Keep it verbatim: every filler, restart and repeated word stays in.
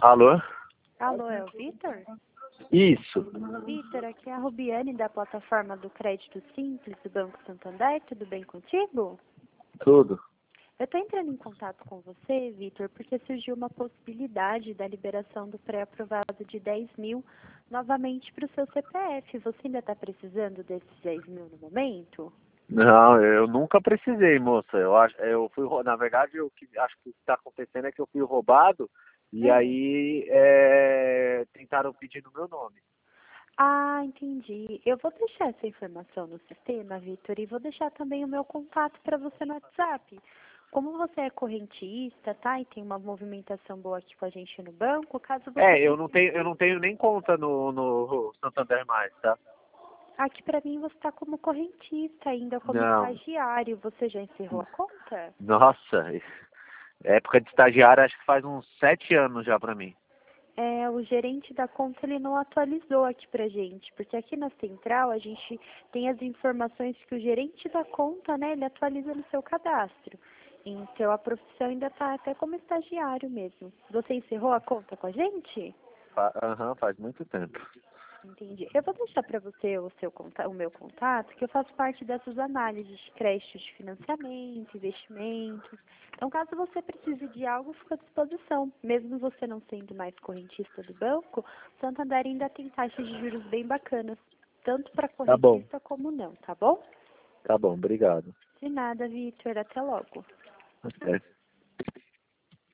Alô? Alô, é o Vitor? Isso. Vitor, aqui é a Rubiane da plataforma do Crédito Simples do Banco Santander. Tudo bem contigo? Tudo. Eu estou entrando em contato com você, Vitor, porque surgiu uma possibilidade da liberação do pré-aprovado de dez mil novamente para o seu C P F. Você ainda está precisando desses dez mil no momento? Não, eu nunca precisei, moça. Eu acho, eu fui, rou- na verdade, o que acho que está acontecendo é que eu fui roubado e Hum. aí é, tentaram pedir no meu nome. Ah, entendi. Eu vou deixar essa informação no sistema, Vitor, e vou deixar também o meu contato para você no WhatsApp. Como você é correntista, tá? E tem uma movimentação boa aqui com a gente no banco, caso você É, eu não precise. tenho, eu não tenho nem conta no, no Santander mais, tá? Aqui para mim você está como correntista ainda, como Não. estagiário. Você já encerrou a conta? Nossa, época de estagiário acho que faz uns sete anos já pra mim. É, o gerente da conta ele não atualizou aqui pra gente, porque aqui na central a gente tem as informações que o gerente da conta, né, ele atualiza no seu cadastro. Então a profissão ainda está até como estagiário mesmo. Você encerrou a conta com a gente? Fa- Aham, faz muito tempo. Entendi. Eu vou deixar para você o, seu conta, o meu contato, que eu faço parte dessas análises de créditos de financiamento, investimentos. Então, caso você precise de algo, fico à disposição. Mesmo você não sendo mais correntista do banco, o Santander ainda tem taxas de juros bem bacanas, tanto para Tá bom, correntista como não, tá bom? tá bom, obrigado. De nada, Vitor. Até logo. Até.